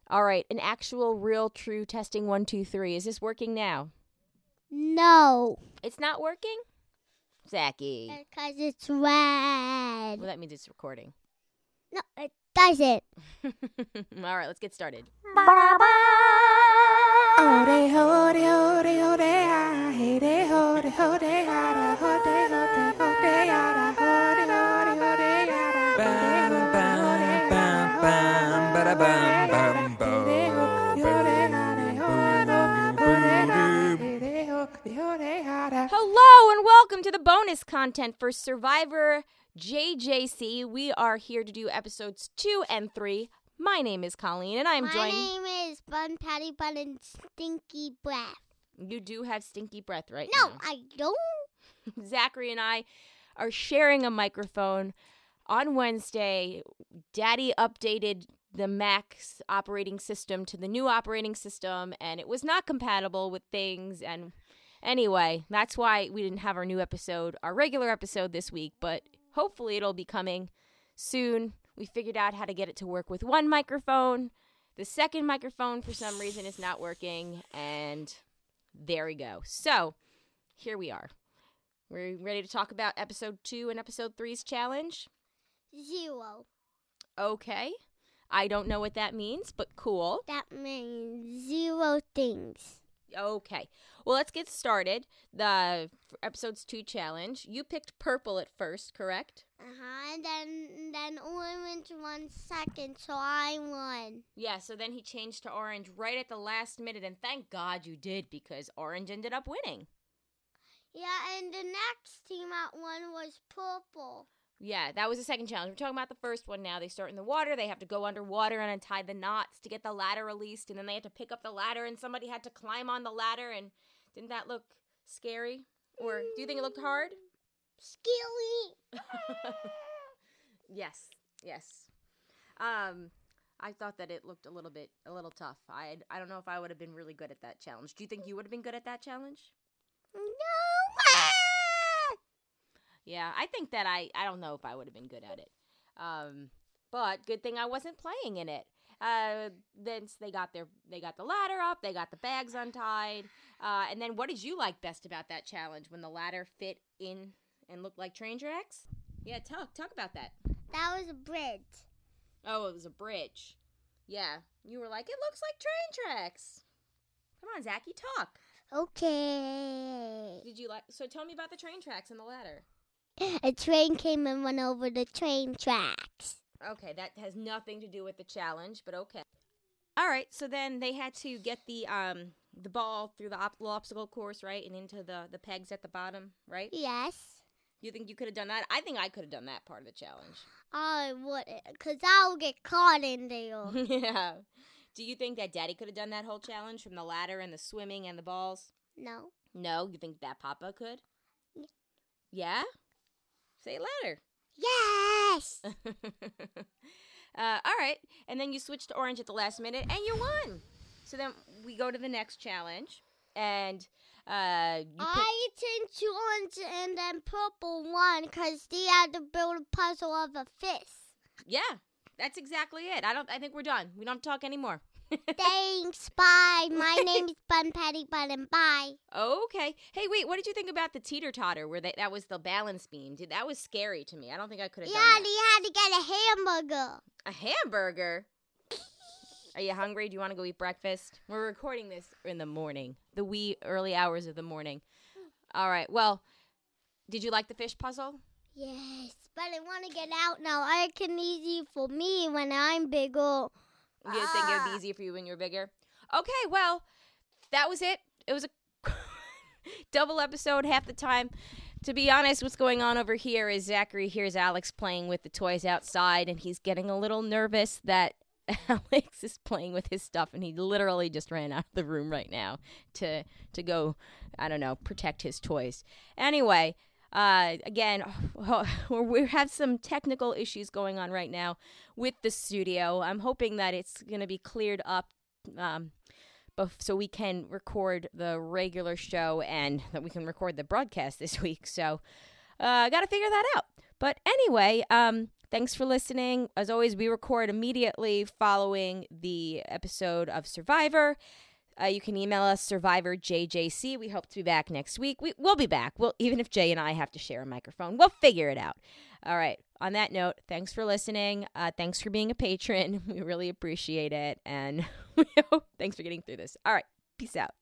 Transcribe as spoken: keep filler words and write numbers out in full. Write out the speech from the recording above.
All right, an actual, real, true testing one, two, three. Is this working now? No. It's not working? Zachy. Because it's red. Well, that means it's recording. No, it doesn't. All right, let's get started. Hello and welcome to the bonus content for Survivor J J C. We are here to do episodes two and three. My name is Colleen, and I'm My joined. My name is Bun Patty Bun and Stinky Breath. You do have stinky breath right no, now. No, I don't. Zachary and I are sharing a microphone. On Wednesday, Daddy updated the Mac's operating system to the new operating system, and it was not compatible with things. And anyway, that's why we didn't have our new episode, our regular episode this week, but hopefully it'll be coming soon. We figured out how to get it to work with one microphone. The second microphone, for some reason, is not working, and there we go. So, here we are. We're ready to talk about episode two and episode three's challenge? Zero. Okay. I don't know what that means, but cool. That means zero things. Okay. Well, let's get started. The episode's two challenge. You picked purple at first, correct? Uh-huh. And then, then orange won second, so I won. Yeah, so then he changed to orange right at the last minute, and thank God you did, because orange ended up winning. Yeah, and the next team that won was purple. Yeah, that was the second challenge. We're talking about the first one now. They start in the water. They have to go underwater and untie the knots to get the ladder released. And then they had to pick up the ladder, and somebody had to climb on the ladder. And didn't that look scary? Or do you think it looked hard? Scary. Yes, yes. Um, I thought that it looked a little bit, a little tough. I, I don't know if I would have been really good at that challenge. Do you think you would have been good at that challenge? No. Yeah, I think that I, I don't know if I would have been good at it. Um, but good thing I wasn't playing in it. Uh, then they got their, they got the ladder up, they got the bags untied. Uh, and then what did you like best about that challenge when the ladder fit in and looked like train tracks? Yeah, talk, talk about that. That was a bridge. Oh, it was a bridge. Yeah, you were like, it looks like train tracks. Come on, Zachy, talk. Okay. Did you like, so tell me about the train tracks and the ladder. A train came and went over the train tracks. Okay, that has nothing to do with the challenge, but okay. All right, so then they had to get the um the ball through the op- obstacle course, right, and into the, the pegs at the bottom, right? Yes. You think you could have done that? I think I could have done that part of the challenge. I wouldn't, because I'll get caught in there. Yeah. Do you think that Daddy could have done that whole challenge from the ladder and the swimming and the balls? No. No? You think that Papa could? Yeah. Yeah? Say it louder. Yes! uh, all right. And then you switched to orange at the last minute, and you won. So then we go to the next challenge, and uh, you I changed to orange, and then purple won, because they had to build a puzzle of a fist. Yeah, that's exactly it. I don't. I think we're done. We don't have to talk anymore. Thanks, bye. My name is Bun Patty Bun, and bye. Okay. Hey, wait, what did you think about the teeter-totter where they, that was the balance beam? Dude, that was scary to me. I don't think I could have yeah, done that. Yeah, they had to get a hamburger. A hamburger? Are you hungry? Do you want to go eat breakfast? We're recording this in the morning, the wee early hours of the morning. All right, well, did you like the fish puzzle? Yes, but I want to get out now. I can easy for me when I'm bigger. You uh. think it would be easier for you when you're bigger? Okay, well, that was it. It was a double episode half the time. To be honest, what's going on over here is Zachary hears Alex playing with the toys outside, and he's getting a little nervous that Alex is playing with his stuff, and he literally just ran out of the room right now to to go, I don't know, protect his toys. Anyway, Uh, again, we have some technical issues going on right now with the studio. I'm hoping that it's going to be cleared up um, so we can record the regular show and that we can record the broadcast this week. So I uh, got to figure that out. But anyway, um, thanks for listening. As always, we record immediately following the episode of Survivor. Uh, you can email us, Survivor J J C. We hope to be back next week. We, we'll be back. We'll, even if Jay and I have to share a microphone, we'll figure it out. All right. On that note, thanks for listening. Uh, thanks for being a patron. We really appreciate it. And we hope, thanks for getting through this. All right. Peace out.